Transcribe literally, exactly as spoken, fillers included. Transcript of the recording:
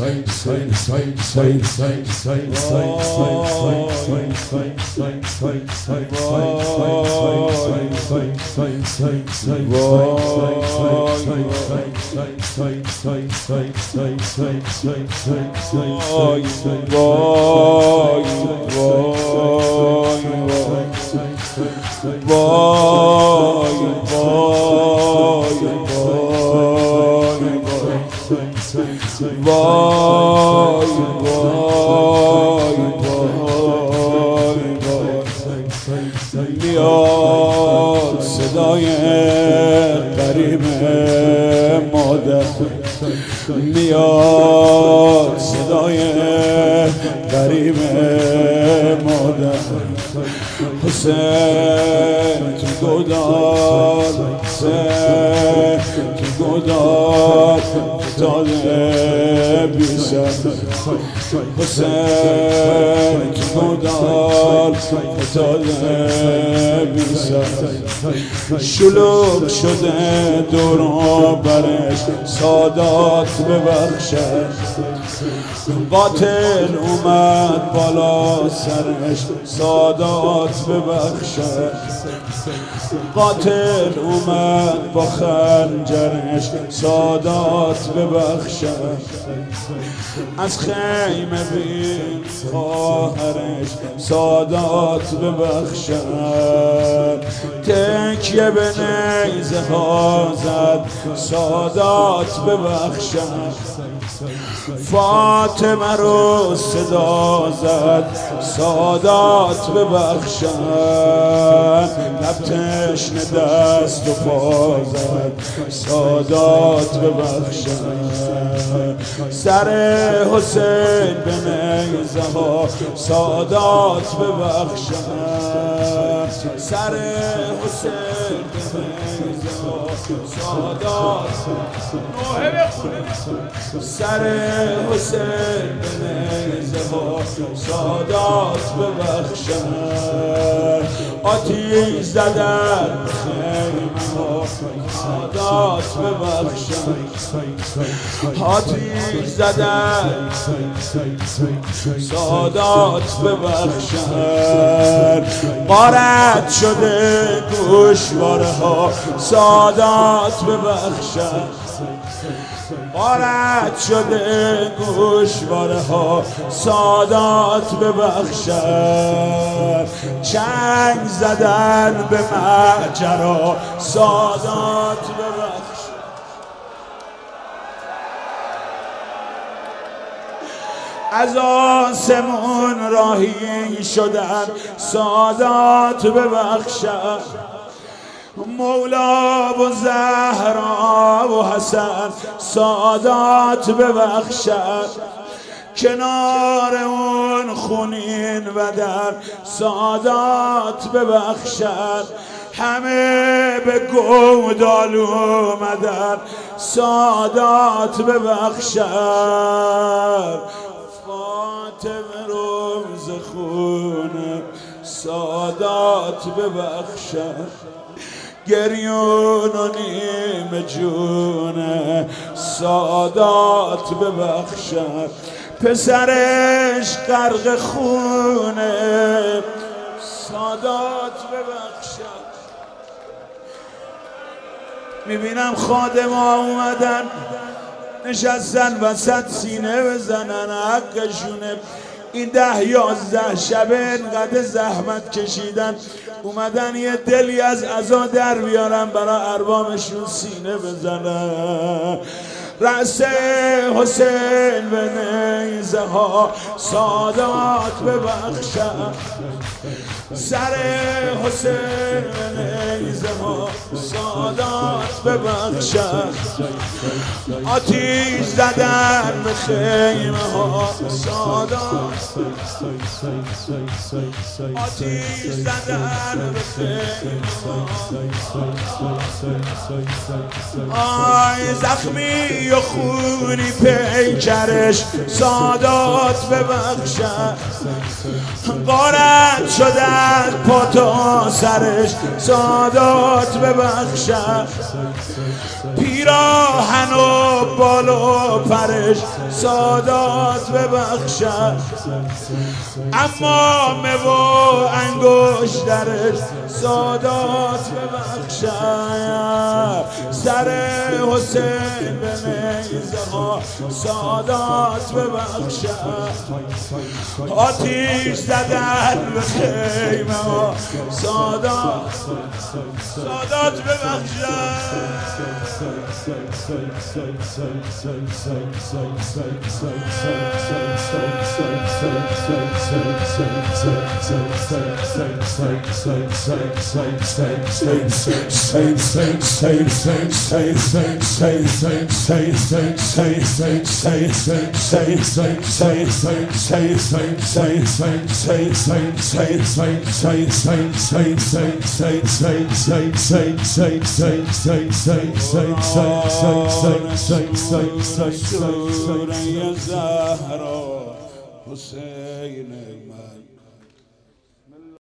میاد صدای غریب مادر، میاد صدای غریب مادر. حسین تو گودال، حسین تو گودال داده بیسر، حسین تو گودال داده بیسر. شلوغ شده دور و برش، سادات ببخشد. قاتل اومد بالا سرش، سادات ببخشد. قاتل اومد با خنجرش، سادات ببخشد. از خیمه بین خواهرش، سادات ببخشد. تکیه به نیزه ها زد، سادات ببخشد. فاطمه رو صدا زد، سادات ببخشد. لب تشنه دست و پا زد، سادات ببخشد. سر حسین به نیزه ها، سادات ببخشد. سر حسین به نیزه ها، سادات سر حسین به نیزه ها، سادات ببخشد. آتیش زدن خیمه ها، سادات ببخشد. آتیش زدن سادات ببخشد. غارت شده گوشواره ها، سادات ببخشد. غارت شده گوشواره ها، سادات ببخشد. چنگ زدن به ماجرا، سادات ببخشد. از آسمون راهی شدن، سادات ببخشد. مولا و زهرا و حسن، سادات ببخشد. کنار اون خونین بدن، سادات ببخشد. همه به گودال اومدن، سادات ببخشد. فاطمه روز خونه، سادات ببخشد. گریون و نیم جونه، سادات ببخشد. پسرش غرق خونه، سادات ببخشد. میبینم خادم ها اومدن نشستن وسط سینه بزنن حقشونه. این ده یازده شبه انقدر زحمت کشیدن، اومدن یه دلی از عزا در بیارن برای اربابشون سینه بزنن. رأس حسین به نیزه ها، سادات ببخشد. سر حسین به نیزه ها، سادات ببخشد. آتیش زدن به خیمه ها، سادات. آتیش زدن به خیمه ها. آی زخمی و خونی پیکرش، سادات ببخشد. غارت شده از پا تا سرش، سادات ببخشد. پیراهن و بال و پرش سادات ببخشد، امامه و انگشترش سادات ببخشد، سر حسین به نیزه ها سادات ببخشد، آتیش زدن به خیمه ها سادات سادات ببخشد. حسین من